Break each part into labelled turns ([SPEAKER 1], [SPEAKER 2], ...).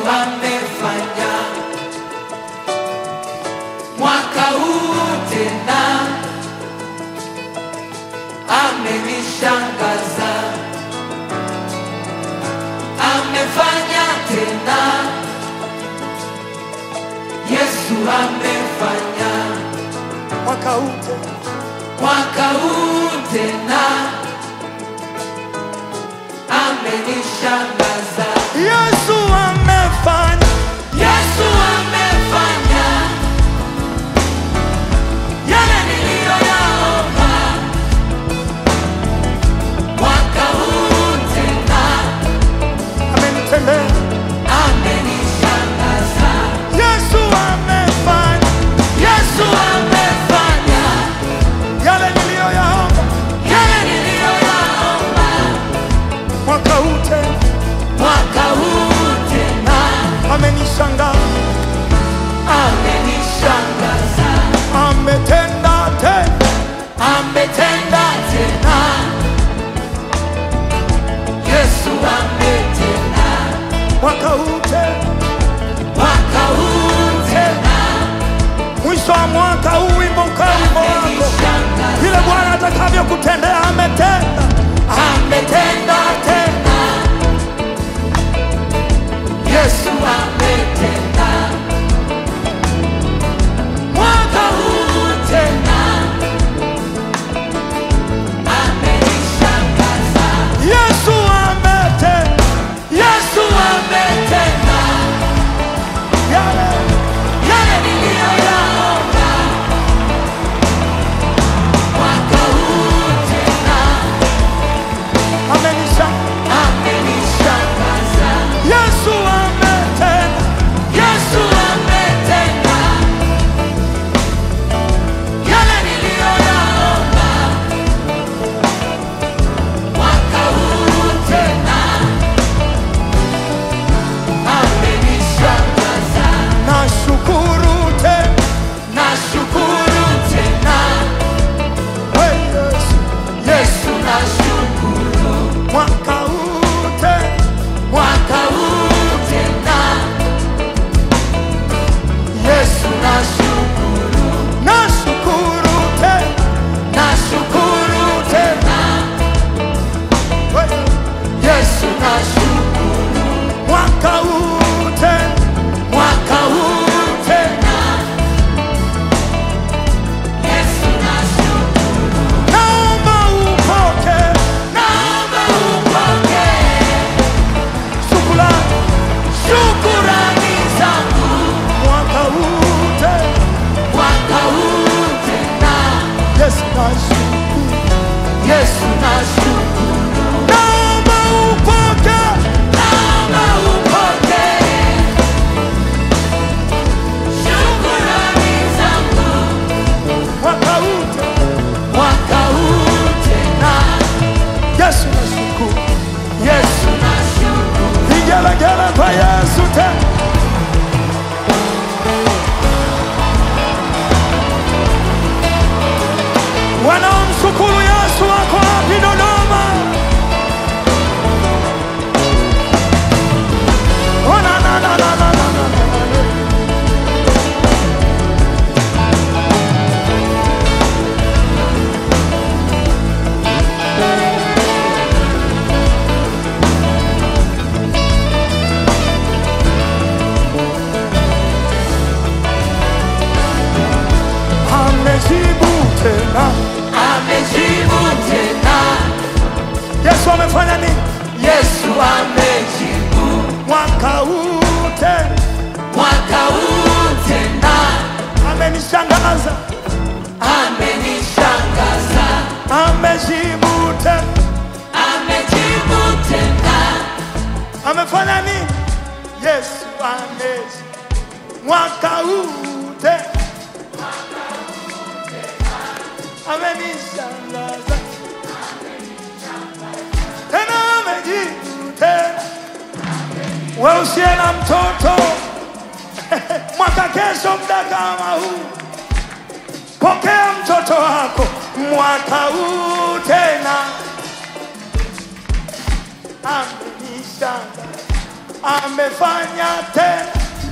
[SPEAKER 1] amefanya mwaka huu tena, amenishangaza, amefanya tena, Yesu amefanya
[SPEAKER 2] mwaka huu
[SPEAKER 1] tena, amenishangaza.
[SPEAKER 2] Yesu amefanya,
[SPEAKER 1] Yesu amefanya yale niliyoyaomba mwaka huu tena,
[SPEAKER 2] amenitendea.
[SPEAKER 1] amenishangaza.
[SPEAKER 2] Yesu amefanya,
[SPEAKER 1] Yesu amefanya
[SPEAKER 2] yale niliyoyaomba
[SPEAKER 1] yale niliyoyaomba
[SPEAKER 2] mwaka huu tena,
[SPEAKER 1] mwaka huu tena,
[SPEAKER 2] amenishangaza,
[SPEAKER 1] amenishangaza.
[SPEAKER 2] ametenda tena,
[SPEAKER 1] Ametenda tena, Yesu ametenda
[SPEAKER 2] mwaka huu tena,
[SPEAKER 1] mwaka huu tena,
[SPEAKER 2] mwisho wa mwaka huu wimbo ukawa wimbo wako,
[SPEAKER 1] amenishangaza.
[SPEAKER 2] vile Bwana atakavyokutendea. Ametenda,
[SPEAKER 1] Ametenda tena, Yesu ametenda mwaka huu tena, amenishangaza.
[SPEAKER 2] Yesu ametenda
[SPEAKER 1] Yesu ametenda
[SPEAKER 2] yale,
[SPEAKER 1] yale niliyoyaomba mwaka huu tena,
[SPEAKER 2] amenishangaza.
[SPEAKER 1] amenishangaza.
[SPEAKER 2] Yesu ametenda,
[SPEAKER 1] Yesu ametenda yale niliyoyaomba mwaka huu tena, amenishangaza.
[SPEAKER 2] nashukuru tena,
[SPEAKER 1] Nashukuru tena,
[SPEAKER 2] we Yesu,
[SPEAKER 1] Yesu nashukuru
[SPEAKER 2] mwaka huu tena,
[SPEAKER 1] mwaka huu tena, Yesu nashukuru,
[SPEAKER 2] nashukuru tena,
[SPEAKER 1] nashukuru tena,
[SPEAKER 2] we
[SPEAKER 1] Yesu nashukuru
[SPEAKER 2] mwaka huu tena,
[SPEAKER 1] mwaka huu tena, Yesu nashukuru.
[SPEAKER 2] naomba upokee
[SPEAKER 1] Naomba upokee shukurani zangu
[SPEAKER 2] mwaka huu tena,
[SPEAKER 1] mwaka huu tena,
[SPEAKER 2] Yesu nashukuru,
[SPEAKER 1] Yesu nashukuru.
[SPEAKER 2] naomba upokee
[SPEAKER 1] Naomba upokee shukurani zangu
[SPEAKER 2] mwaka huu tena,
[SPEAKER 1] mwaka huu tena,
[SPEAKER 2] Yesu nashukuru,
[SPEAKER 1] Yesu nashukuru.
[SPEAKER 2] vigelegele kwa Yesu tena, wanaomshukuru Yesu wako wapi Dodoma? Oh, na, na, na, na, na, na, na, na. Amejibu tena,
[SPEAKER 1] Amejibu tena,
[SPEAKER 2] Yesu amefanya nini
[SPEAKER 1] Yesu amejibu
[SPEAKER 2] mwaka huu tena?
[SPEAKER 1] mwaka huu tena,
[SPEAKER 2] Amenishangaza,
[SPEAKER 1] amenishangaza.
[SPEAKER 2] amejibu tena,
[SPEAKER 1] Amejibu tena,
[SPEAKER 2] amefanya nini? Yesu amejibu mwaka huu tena, amenishangaza tena, amejibu tena. Wewe usiye na mtoto mwaka kesho muda kama huu, pokea mtoto wako mwaka huu tena. Amenishangaza, amefanya tena.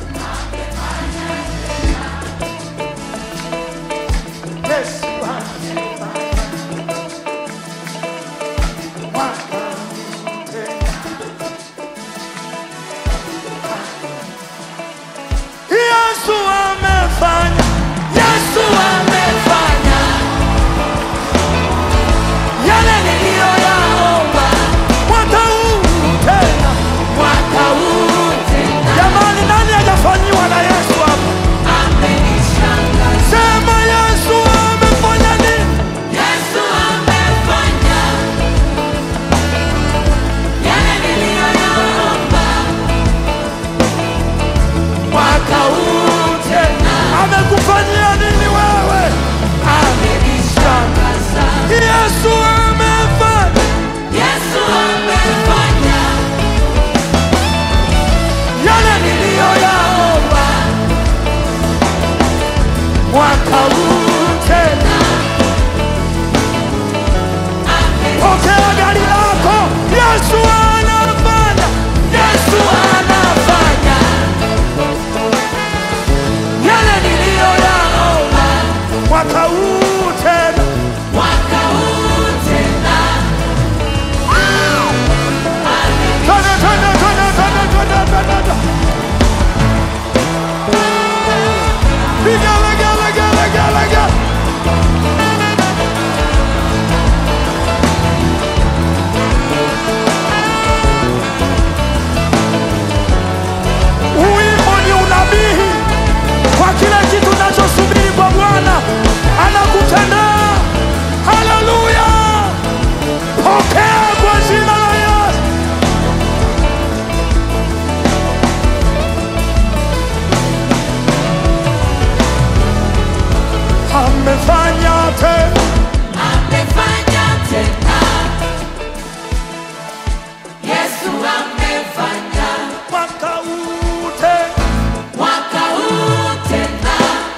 [SPEAKER 2] Yesu amefanya.
[SPEAKER 1] Yesu amefanya yale niliyoyaomba
[SPEAKER 2] Mwaka huu tena.
[SPEAKER 1] mwaka huu tena.
[SPEAKER 2] Jamani, nani hajafanyiwa na Yesu hapa?
[SPEAKER 1] Amenishangaza.
[SPEAKER 2] Sema Yesu amefanya nini?
[SPEAKER 1] Yesu amefanya yale niliyoyaomba mwaka huu tena.
[SPEAKER 2] Amekufanyia nini wewe?
[SPEAKER 1] Amenishangaza.
[SPEAKER 2] Yesu amefanya.
[SPEAKER 1] Yesu amefanya
[SPEAKER 2] Yale
[SPEAKER 1] niliyoyaomba
[SPEAKER 2] mwaka huu tena. Pokea gari lako. Yesu anafanya.
[SPEAKER 1] Yesu anafanya yale niliyoyaomba
[SPEAKER 2] Mwaka huu tena.
[SPEAKER 1] mwaka huu tena.
[SPEAKER 2] Tena, tena, tena, tena, tena, tena, tena. Vigala, gala, gala, gala, gala. Wimbo ni unabii kwa kile kitu unachosubiri kwa Bwana anakutendea. Haleluya! Pokea kwa jina la Yesu. Amefanya tena.
[SPEAKER 1] Amefanya tena. Yesu amefanya
[SPEAKER 2] Mwaka huu tena.
[SPEAKER 1] mwaka huu tena.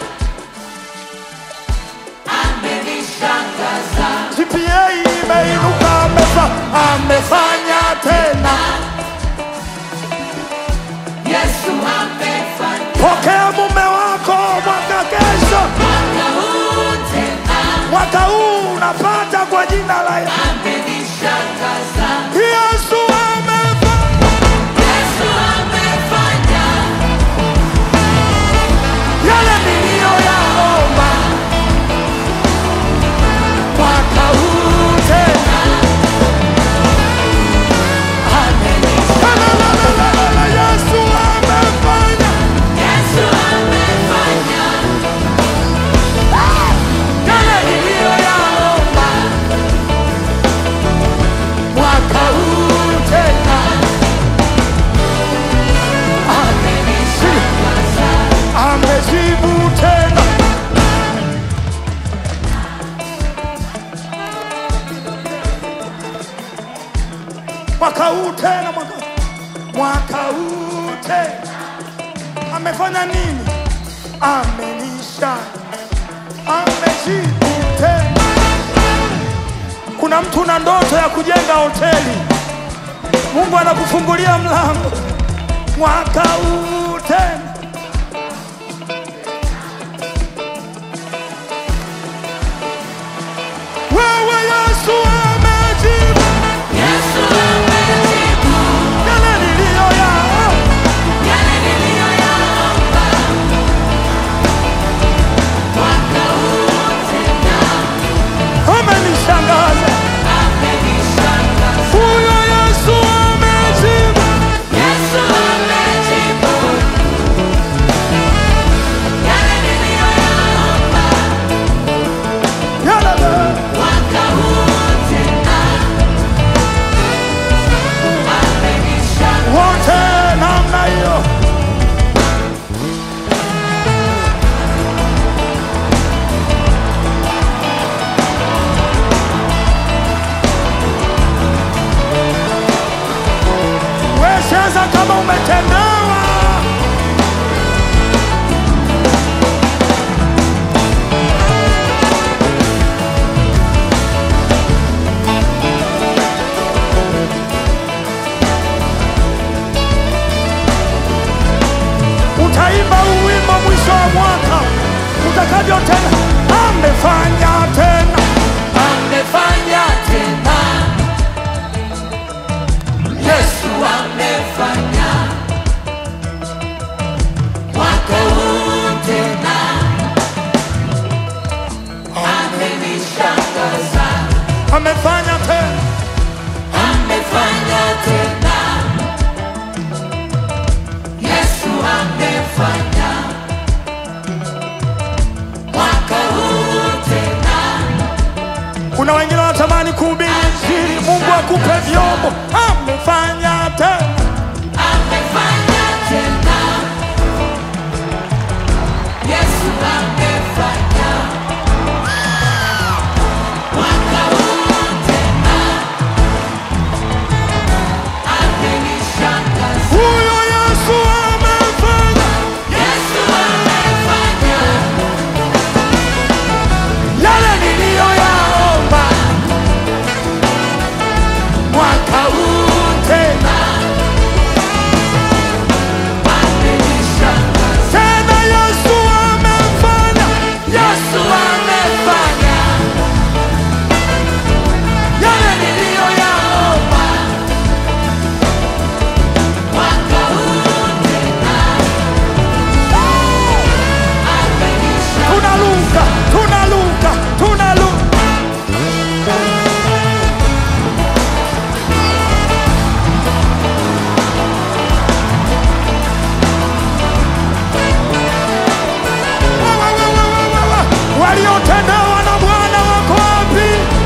[SPEAKER 1] Amenishangaza.
[SPEAKER 2] GPA imeinuka. Amefanya tena.
[SPEAKER 1] Yesu amefanya
[SPEAKER 2] Pokea mume wako mwaka kesho.
[SPEAKER 1] mwaka huu tena.
[SPEAKER 2] Mwaka huu unapata kwa jina la Yesu.
[SPEAKER 1] Amenishangaza.
[SPEAKER 2] Yesu amefanya.
[SPEAKER 1] Yesu amefanya
[SPEAKER 2] Yale niliyoyaomba mwaka huu tena. La, la, la, la, la, la, Yesu amefanya.
[SPEAKER 1] Yesu amefanya
[SPEAKER 2] Yale niliyoyaomba mwaka huu tena.
[SPEAKER 1] amenishangaza.
[SPEAKER 2] Amejibu tena. Mwaka huu tena. Mwaka huu tena. Amefanya nini? Amenisha. Amejibu tena. Kuna mtu na ndoto ya kujenga hoteli, Mungu anakufungulia mlango. Mwaka huu tena. Wewe Yesu amejibu.
[SPEAKER 1] Yesu amejibu
[SPEAKER 2] Yale niliyoyaomba
[SPEAKER 1] yale niliyoyaomba mwaka huu tena.
[SPEAKER 2] amenishangaza.
[SPEAKER 1] Amenishangaza.
[SPEAKER 2] Huyo Yesu amejibu.
[SPEAKER 1] Yesu amejibu
[SPEAKER 2] utakavyotenda. Amefanya tena,
[SPEAKER 1] amefanya tena, Yesu amefanya mwaka huu tena, amenishangaza,
[SPEAKER 2] amefanya tena,
[SPEAKER 1] amefanya tena, Yesu amefanya mwaka huu tena.
[SPEAKER 2] Kuna wengine wanatamani kuhubiri Injili, Mungu akupe vyombo. Amefanya tena,
[SPEAKER 1] Amefanya tena, Yesu amefanya mwaka huu tena, amenishangaza.
[SPEAKER 2] huyo Yesu amefanya.
[SPEAKER 1] Yesu amefanya
[SPEAKER 2] Yale niliyoyaomba mwaka huu tena,
[SPEAKER 1] amenishangaza.
[SPEAKER 2] tena Yesu amefanya.
[SPEAKER 1] Yesu amefanya yale niliyoyaomba mwaka huu tena, amenishangaza.
[SPEAKER 2] Tunaluka, tunaluka, tunaluka. Waliotendewa na Bwana wako wapi?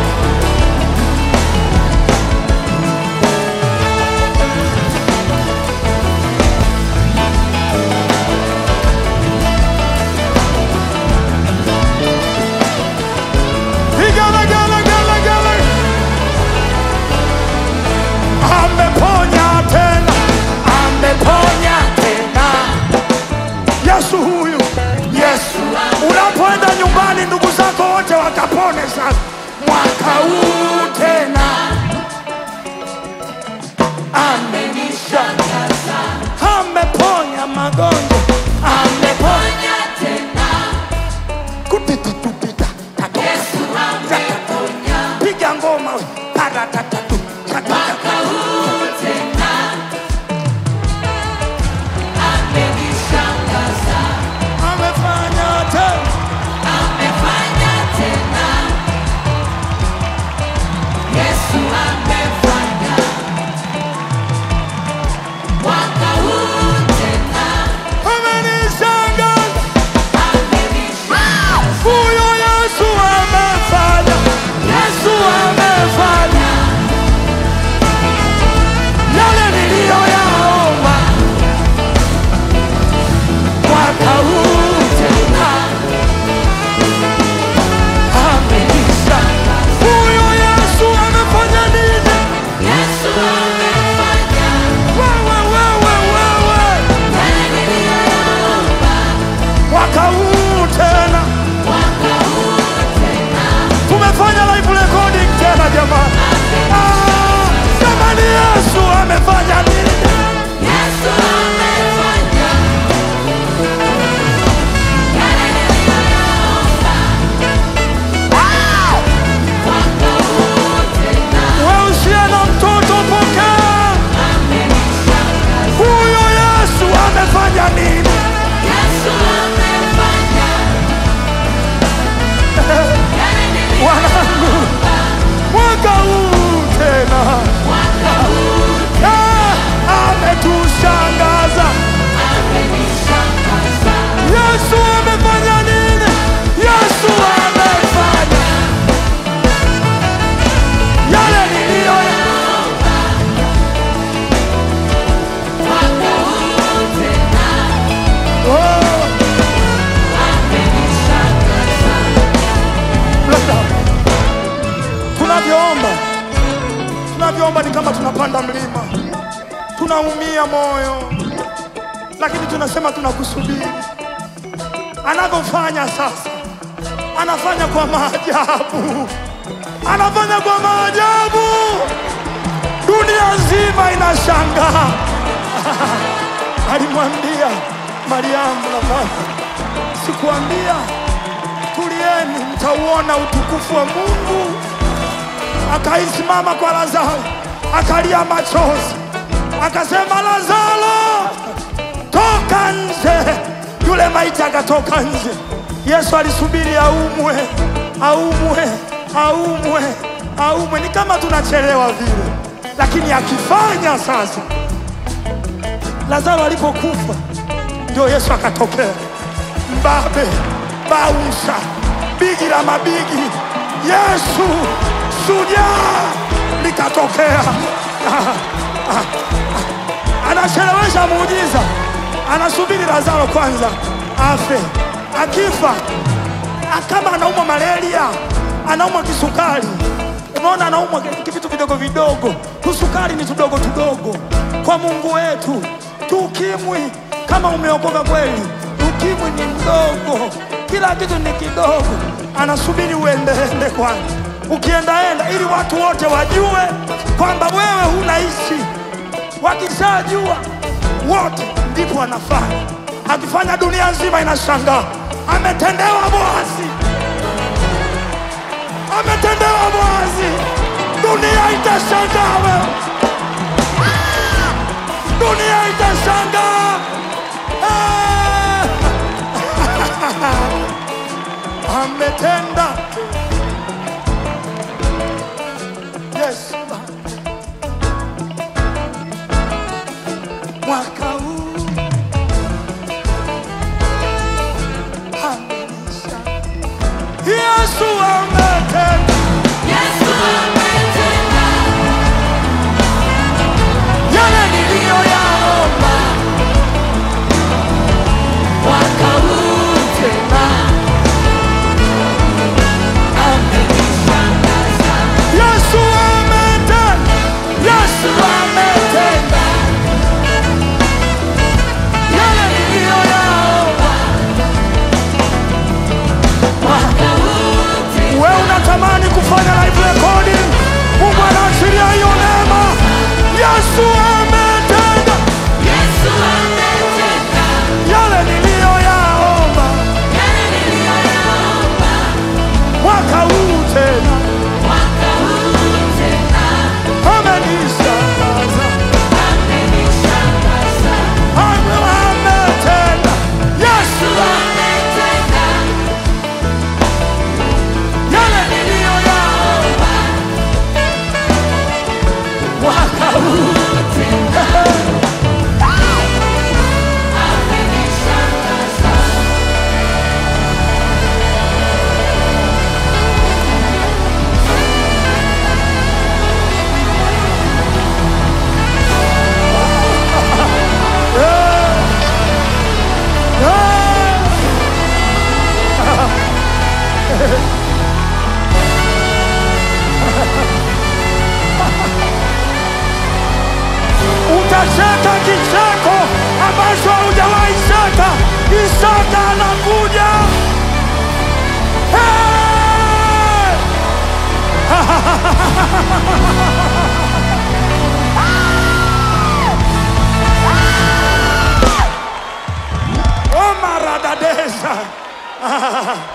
[SPEAKER 2] Vigelegele. Ameponya tena, ameponya tena. Yesu huyu, Yesu. Unapoenda nyumbani, ndugu zako wote wakapone sasa mwaka huu tena.
[SPEAKER 1] Amenishangaza.
[SPEAKER 2] Ameponya magonjwa,
[SPEAKER 1] Ameponya tena,
[SPEAKER 2] kupita tupita tatu.
[SPEAKER 1] Yesu ameponya
[SPEAKER 2] Piga ngoma we. Para tatatu.
[SPEAKER 1] mwaka huu tena, amenishangaza.
[SPEAKER 2] Amefanya tena,
[SPEAKER 1] Amefanya tena, Yesu amefanya mwaka huu tena,
[SPEAKER 2] amenishangaza.
[SPEAKER 1] amenishangaza.
[SPEAKER 2] Huyo Yesu amefanya, Yesu amefanya yale niliyoyaomba mwaka huu tena.
[SPEAKER 1] Amenishangaza.
[SPEAKER 2] Huyo Yesu amefanya nini?
[SPEAKER 1] Yesu amefanya
[SPEAKER 2] Wewe
[SPEAKER 1] yale niliyoyaomba
[SPEAKER 2] mwaka huu tena.
[SPEAKER 1] mwaka huu tena,
[SPEAKER 2] Tumefanya live recording tena jamani. Jamani, Yesu amefanya nini?
[SPEAKER 1] Yesu amefanya yale niliyoyaomba mwaka huu tena,
[SPEAKER 2] Wewe usiye na mtoto pokea.
[SPEAKER 1] amenishangaza.
[SPEAKER 2] Huyo Yesu amefanya nini?
[SPEAKER 1] Yesu amefanya yale
[SPEAKER 2] Wanangu,
[SPEAKER 1] niliyoyaomba
[SPEAKER 2] mwaka huu tena.
[SPEAKER 1] mwaka huu
[SPEAKER 2] Ametushangaza.
[SPEAKER 1] amenishangaza.
[SPEAKER 2] Yesu amefanya nini? Yesu amefanya yale niliyoyaomba
[SPEAKER 1] Mwaka huu tena,
[SPEAKER 2] Oh,
[SPEAKER 1] amenishangaza.
[SPEAKER 2] tunavyoomba ni kama tunapanda mlima, tunaumia moyo, lakini tunasema tunakusubiri. Anavyofanya sasa, anafanya kwa maajabu, anafanya kwa maajabu, dunia nzima inashangaa. Alimwambia Mariamu na Martha, sikuambia tulieni, mtauona utukufu wa Mungu. Akaisimama kwa Lazaro, akalia machozi, akasema, Lazaro, toka nje. Yule maiti akatoka nje. Yesu alisubiri aumwe, aumwe, aumwe, aumwe. Ni kama tunachelewa vile, lakini akifanya sasa. Lazaro alipokufa ndio Yesu akatokea. Mbabe, bausha, bigi la mabigi, Yesu shujaa likatokea. Anachelewesha muujiza, anasubiri Lazaro kwanza afe. Akifa, kama anaumwa malaria, anaumwa kisukari, unaona, anaumwa vitu vidogo vidogo. Kusukari ni tudogo tudogo kwa Mungu wetu. Ukimwi, kama umeokoka kweli, ukimwi ni mdogo, kila kitu ni kidogo. Anasubiri uendeende kwanza, ukiendaenda ili watu wote wajue kwamba wewe unaishi. Wakishajua wote, ndipo anafanya. Akifanya, dunia nzima inashangaa. Ametendewa Boazi, ametendewa Boazi. Dunia itashangaa wewe, dunia itashangaa. Ametenda. Yes. Mwaka huu amenisha. Yesu ametenda.
[SPEAKER 1] Yesu ametenda.
[SPEAKER 2] Yale niliyoyaomba
[SPEAKER 1] Mwaka huu tena amenishangaza.
[SPEAKER 2] Yesu ametenda. Yesu
[SPEAKER 1] Ametenda.
[SPEAKER 2] yale niliyoyaomba.
[SPEAKER 1] Mwaka huu tena
[SPEAKER 2] Wewe unatamani kufanya live recording, Mungu anaachilia hiyo neema. Yesu ametenda.
[SPEAKER 1] Yesu ametenda.
[SPEAKER 2] Yale niliyoyaomba
[SPEAKER 1] Yale niliyoyaomba.
[SPEAKER 2] mwaka huu tena
[SPEAKER 1] Mwaka huu tena
[SPEAKER 2] amenishangaza.
[SPEAKER 1] amenishangaza.
[SPEAKER 2] Ametenda. Yesu
[SPEAKER 1] Ametenda.
[SPEAKER 2] yale niliyoyaomba
[SPEAKER 1] Mwaka huu tena amenishangaza.
[SPEAKER 2] Utacheka kicheko ambacho haujawahi cheka. Isaka anakuja. Hey! Oh, maradadeza.